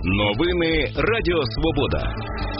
Новини Радіо Свобода.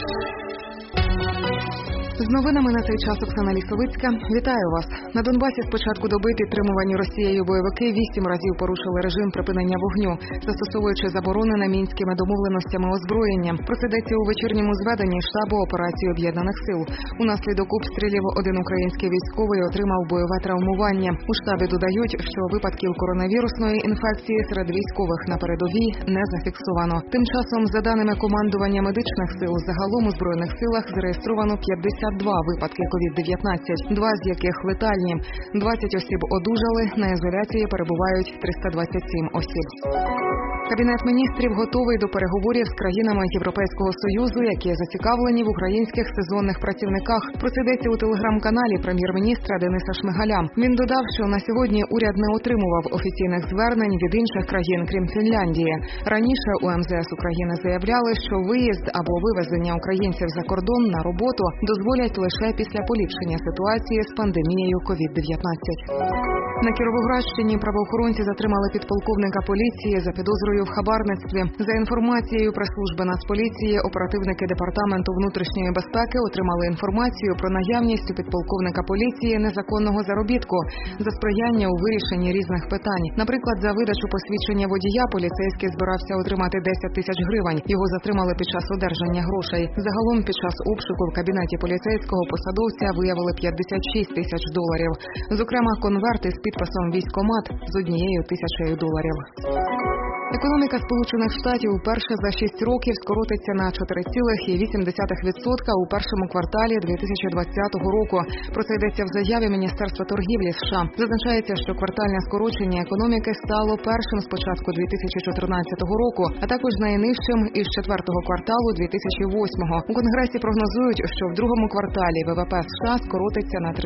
З новинами на цей час Оксана Лісовицька. Вітаю вас. На Донбасі з початку доби підтримувані Росією бойовики 8 разів порушили режим припинення вогню, застосовуючи заборонене мінськими домовленостями озброєння. Про це йдеться у вечірньому зведенні штабу операції Об'єднаних сил. Унаслідок обстрілів один український військовий отримав бойове травмування. У штабі додають, що випадків коронавірусної інфекції серед військових на передовій не зафіксовано. Тим часом, за даними командування медичних сил, загалом у Збройних силах зареєстровано 52 випадки COVID-19, 2 з яких летальні. 20 осіб одужали, на ізоляції перебувають 327 осіб. Кабінет міністрів готовий до переговорів з країнами Європейського Союзу, які зацікавлені в українських сезонних працівниках. Про це йдеться у телеграм-каналі прем'єр-міністра Дениса Шмигаля. Він додав, що на сьогодні уряд не отримував офіційних звернень від інших країн, крім Фінляндії. Раніше у МЗС України заявляли, що виїзд або вивезення українців за кордон на роботу дозволять лише після поліпшення ситуації з пандемією COVID-19. На Кіровоградщині правоохоронці затримали підполковника поліції за підозрою в хабарництві. За інформацією прес-служби Нацполіції, оперативники Департаменту внутрішньої безпеки отримали інформацію про наявність у підполковника поліції незаконного заробітку за сприяння у вирішенні різних питань. Наприклад, за видачу посвідчення водія поліцейський збирався отримати 10 тисяч гривень. Його затримали під час одержання грошей. Загалом під час обшуку в кабінеті поліцейського посадовця виявили 56 тисяч доларів. Зокрема, конверти з підписом «Військкомат» з $1000. Економіка Сполучених Штатів вперше за 6 років скоротиться на 4,8% у першому кварталі 2020 року. Про це йдеться в заяві Міністерства торгівлі США. Зазначається, що квартальне скорочення економіки стало першим з початку 2014 року, а також найнижчим із 4-го кварталу 2008-го. У Конгресі прогнозують, що в другому кварталі ВВП США скоротиться на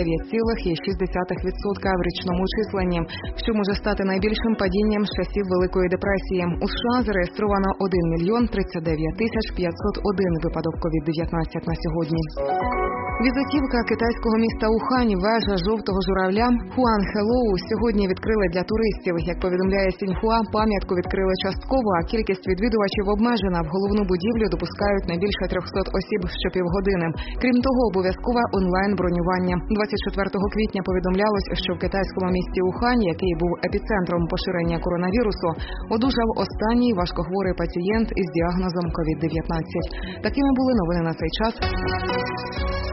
39,6% в річному численні, що може стати найбільшим падінням з часів Великої депресії. У США зареєстровано 1 мільйон 39 тисяч 501 випадок COVID-19 на сьогодні. Візитівка китайського міста Ухань, вежа жовтого журавля Хуанхелоу сьогодні відкрили для туристів. Як повідомляє Сіньхуа, пам'ятку відкрили частково, а кількість відвідувачів обмежена. В головну будівлю допускають не більше 300 осіб щопівгодини. Крім того, обов'язкове онлайн-бронювання. 24 квітня повідомлялось, що в китайському місті Ухань, який був епіцентром поширення коронавірусу, одужав останній важкохворий пацієнт із діагнозом COVID-19. Такими були новини на цей час.